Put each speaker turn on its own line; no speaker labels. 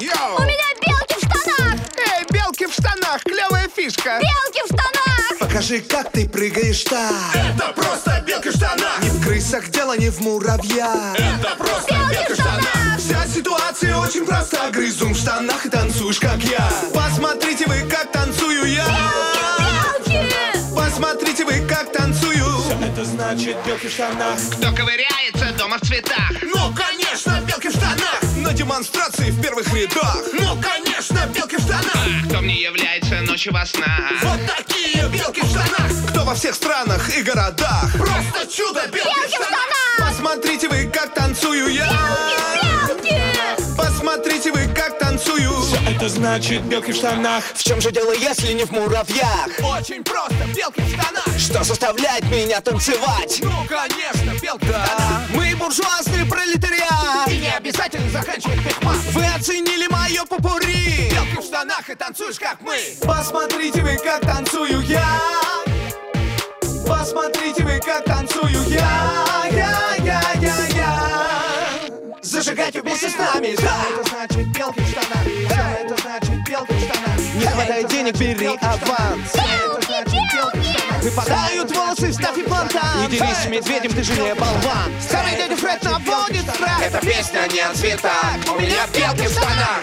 Йоу!
У меня белки в штанах!
Эй, белки в штанах, клевая фишка!
Белки в штанах!
Покажи, как ты прыгаешь так.
Это просто белки в штанах!
Не в крысах, дело не в муравьях.
Это просто белки в штанах!
Вся ситуация очень проста. Грызун в штанах и танцуешь, как я. Посмотрите вы, как танцую я.
Белки!
Посмотрите вы, как танцую.
Это значит белки в штанах.
Кто ковыряется дома в цветах?
Ну, конечно, белки в штанах. На демонстрации в первых рядах. Ну, конечно, белки в штанах.
Кто мне является ночью во снах?
Вот такие белки в штанах. Кто во всех странах и городах. Просто чудо, белки в
Белки в
штанах.
штанах!
Посмотрите вы, как танцую я.
Белки!
Посмотрите вы, как танцую.
Это значит белки в штанах.
В чем же дело, если не в муравьях?
Очень просто, белки в штанах!
Что заставляет меня танцевать?
Ну, конечно, белки в штанах!
Мы буржуазный пролетариат.
И не обязательно заканчивать пикман!
Вы оценили мое попурри.
Белки в штанах и танцуешь, как мы!
Посмотрите вы, как танцую я. Посмотрите вы, как танцую я. Зажигайте вместе с нами.
Это значит белки в штанах. Это значит белки в штанах.
Не хватает денег, бери аванс.
Белки!
Выпадают волосы, ставь имплантант. Не дерись с медведем, ты же не болван. Старый дядя Фред наводит страх.
Эта песня не о цветах! У меня белки в штанах!